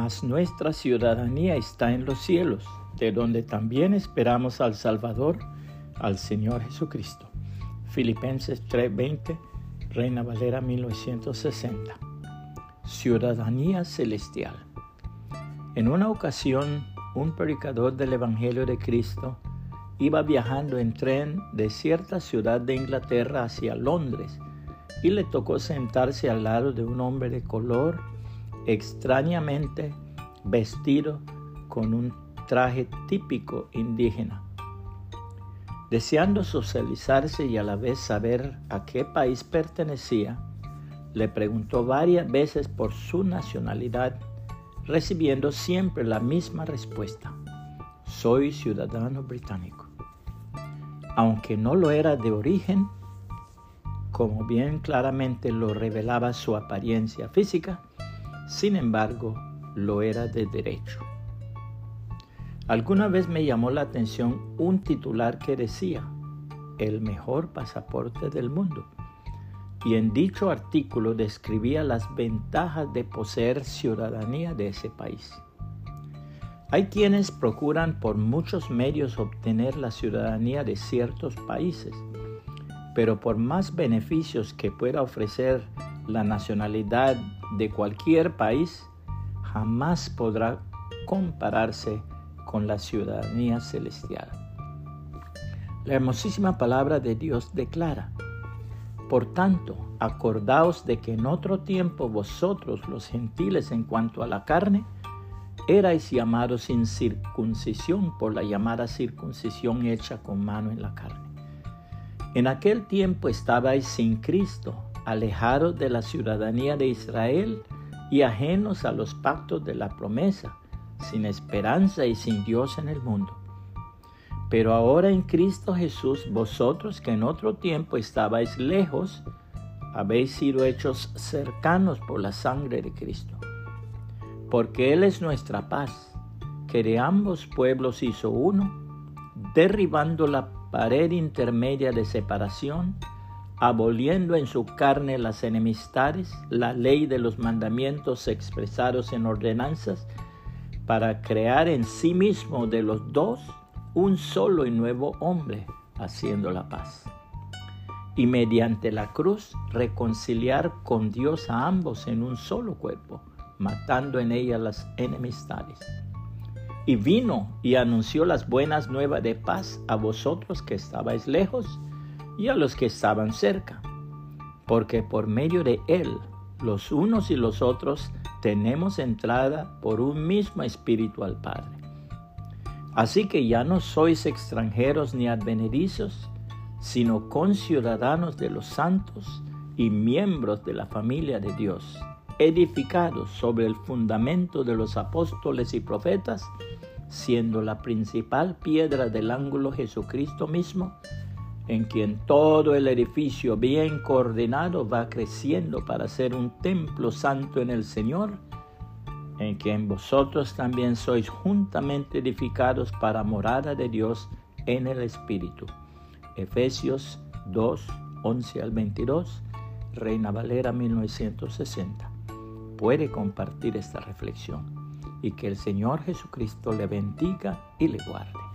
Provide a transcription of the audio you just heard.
mas nuestra ciudadanía está en los cielos, de donde también esperamos al Salvador, al Señor Jesucristo. Filipenses 3:20, Reina Valera 1960. Ciudadanía celestial. En una ocasión, un predicador del Evangelio de Cristo iba viajando en tren de cierta ciudad de Inglaterra hacia Londres y le tocó sentarse al lado de un hombre de color extrañamente vestido con un traje típico indígena. Deseando socializarse y a la vez saber a qué país pertenecía, le preguntó varias veces por su nacionalidad, recibiendo siempre la misma respuesta: soy ciudadano británico. Aunque no lo era de origen, como bien claramente lo revelaba su apariencia física, sin embargo, lo era de derecho. Alguna vez me llamó la atención un titular que decía: el mejor pasaporte del mundo. Y en dicho artículo describía las ventajas de poseer ciudadanía de ese país. Hay quienes procuran por muchos medios obtener la ciudadanía de ciertos países, pero por más beneficios que pueda ofrecer la nacionalidad de cualquier país, jamás podrá compararse con la ciudadanía celestial. La hermosísima palabra de Dios declara: por tanto, acordaos de que en otro tiempo vosotros, los gentiles, en cuanto a la carne, erais llamados sin circuncisión por la llamada circuncisión hecha con mano en la carne. En aquel tiempo estabais sin Cristo, alejados de la ciudadanía de Israel y ajenos a los pactos de la promesa, sin esperanza y sin Dios en el mundo. Pero ahora en Cristo Jesús, vosotros que en otro tiempo estabais lejos, habéis sido hechos cercanos por la sangre de Cristo. Porque Él es nuestra paz, que de ambos pueblos hizo uno, derribando la pared intermedia de separación, aboliendo en su carne las enemistades, la ley de los mandamientos expresados en ordenanzas, para crear en sí mismo de los dos un solo y nuevo hombre, haciendo la paz. Y mediante la cruz reconciliar con Dios a ambos en un solo cuerpo, matando en ella las enemistades. Y vino y anunció las buenas nuevas de paz a vosotros que estabais lejos y a los que estaban cerca, porque por medio de Él, los unos y los otros, tenemos entrada por un mismo Espíritu al Padre. Así que ya no sois extranjeros ni advenedizos, sino conciudadanos de los santos y miembros de la familia de Dios, edificados sobre el fundamento de los apóstoles y profetas, siendo la principal piedra del ángulo Jesucristo mismo, en quien todo el edificio bien coordinado va creciendo para ser un templo santo en el Señor, en quien vosotros también sois juntamente edificados para morada de Dios en el Espíritu. Efesios 2, 11 al 22, Reina Valera 1960. Puede compartir esta reflexión y que el Señor Jesucristo le bendiga y le guarde.